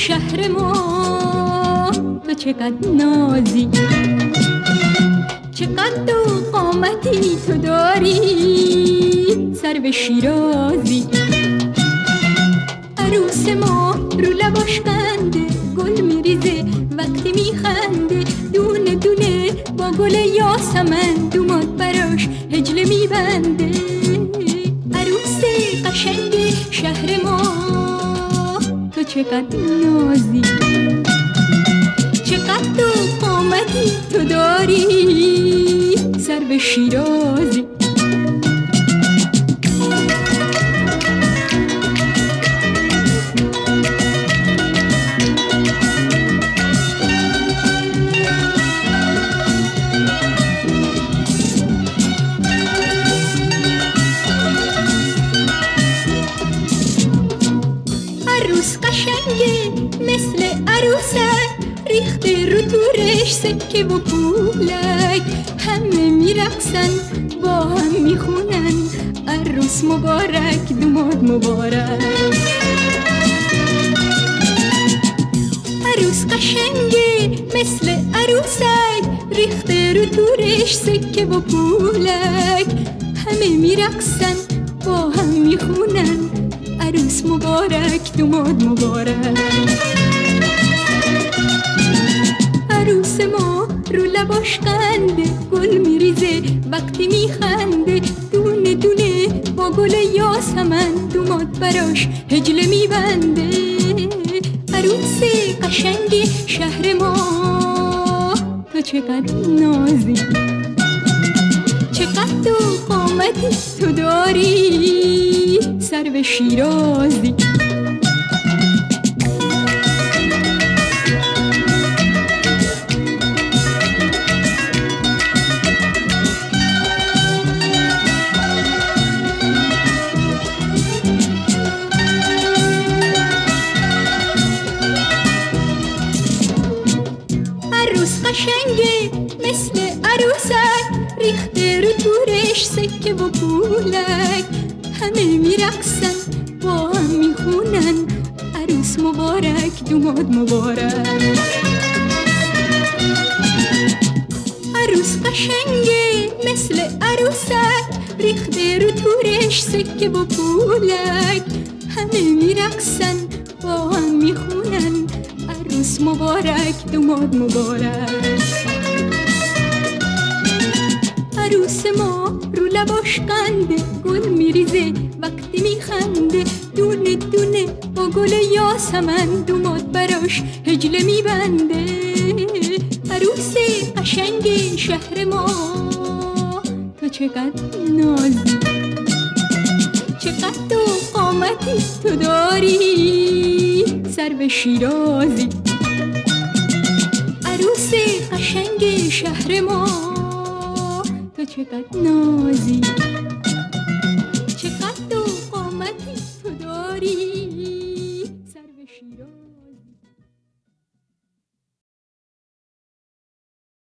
شهر ما تو چقدر نازی، چقدر قامتی تو داری سر به شیرازی. عروس ما رو لباش خنده گل میریزه وقتی میخنده، دونه دونه با گل یاسمن دوماد براش هجله میبنده. عروس قشنگ شهر ما تو چقدر نازی، چقدر قامتی تو داری سر به شیرازی. عروس قشنگه مثل عروسک، ریخته رو تورش سکه و پولک، همه میرقصن با هم میخونن عروس مبارک دوماد مبارک. عروس قشنگه مثل عروسک، ریخته رو تورش سکه و پولک، همه میرقصن با هم میخونن عروس مبارک دوماد مبارک. عروس ما رو لباش خنده گل میریزه وقتی میخنده، دونه دونه با گل یاسمن دوماد براش هجله میبنده. عروس قشنگ شهر ما تو چقدر نازی، چقدر قامتی تو داری سر به شیرازی. عروس قشنگه مثل عروسک، ریخته رو تورش سکه و پولک، همه میرقصن با هم میخونن عروس مبارک دوماد مبارک. عروس قشنگه مثل عروسک، ریخته رو تورش سکه و پولک، همه میرقصن با هم میخونن عروس مبارک دوماد مبارک. عروس ما رو لباش خنده گل میریزه وقتی میخنده، دونه دونه با گل یاسمن دوماد براش هجله میبنده. عروس قشنگ شهر ما تو چقدر نازی، چقدر قامتی تو داری سر به شیرازی. عروس قشنگ شهر ما تو چقدر نازی، چقدر قامتی تو داری